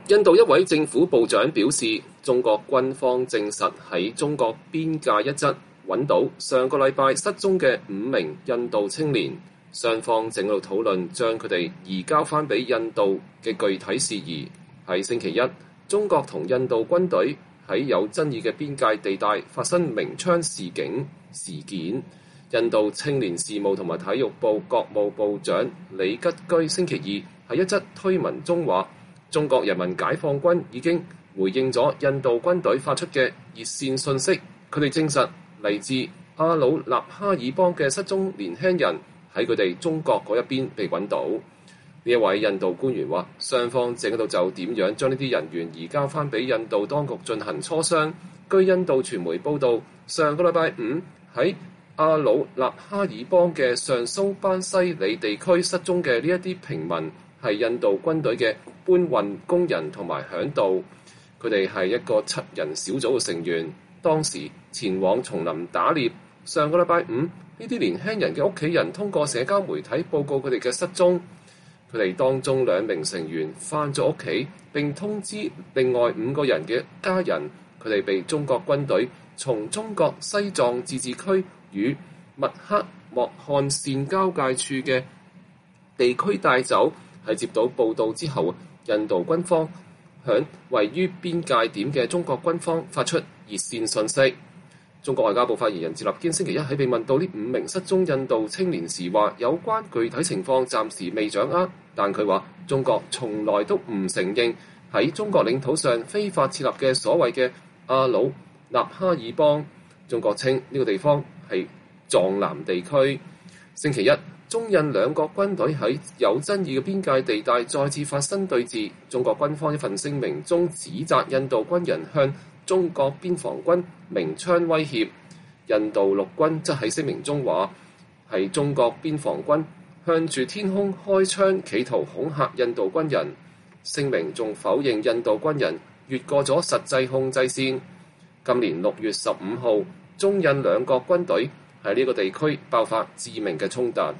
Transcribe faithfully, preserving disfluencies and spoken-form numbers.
印度一位政府部長表示，中國軍方證實喺中國邊界一側揾到上個禮拜失蹤嘅五名印度青年，雙方正喺度討論將佢哋移交翻俾印度嘅具體事宜。喺星期一，中國同印度軍隊喺有爭議嘅邊界地帶發生鳴槍示警事件。印度青年事務同埋體育部國務部長李吉居星期二喺一則推文中話，中國人民解放軍已經回應咗印度軍隊發出嘅熱線訊息，佢哋證實嚟自阿魯納哈爾邦嘅失蹤年輕人喺佢哋中國嗰一邊被揾到。呢一位印度官員話，雙方正喺度就點樣將呢啲人員移交翻俾印度當局進行磋商。據印度傳媒報道，上個禮拜五喺阿魯納哈爾邦嘅上蘇班西里地區失蹤嘅呢一啲平民係印度軍隊嘅搬運工人同埋嚮導，佢哋係一個七人小組嘅成員，當時前往叢林打獵。上個禮拜五，呢啲年輕人嘅屋企人通過社交媒體報告佢哋嘅失蹤，佢哋當中兩名成員返咗屋企，並通知另外五個人嘅家人，佢哋被中國軍隊從中國西藏自治區與密克莫漢線交界處嘅地區帶走。喺接到報道之後，印度軍方向位於邊界點嘅中國軍方發出熱線訊息。中國外交部發言人趙立堅星期一喺被問到呢五名失蹤印度青年時話，有關具體情況暫時未掌握，但佢話中國從來都唔承認喺中國領土上非法設立嘅所謂嘅阿魯納哈爾邦。中國稱呢個地方係藏南地區。星期一，中印兩國軍隊喺有爭議嘅邊界地帶再次發生對峙。中國軍方一份聲明中指責印度軍人向中國邊防軍鳴槍威脅，印度陸軍則喺聲明中話係中國邊防軍向住天空開槍，企圖恐嚇印度軍人。聲明仲否認印度軍人越過咗實際控制線。今年六月十五號，中印兩國軍隊喺呢個地區爆發致命嘅衝突。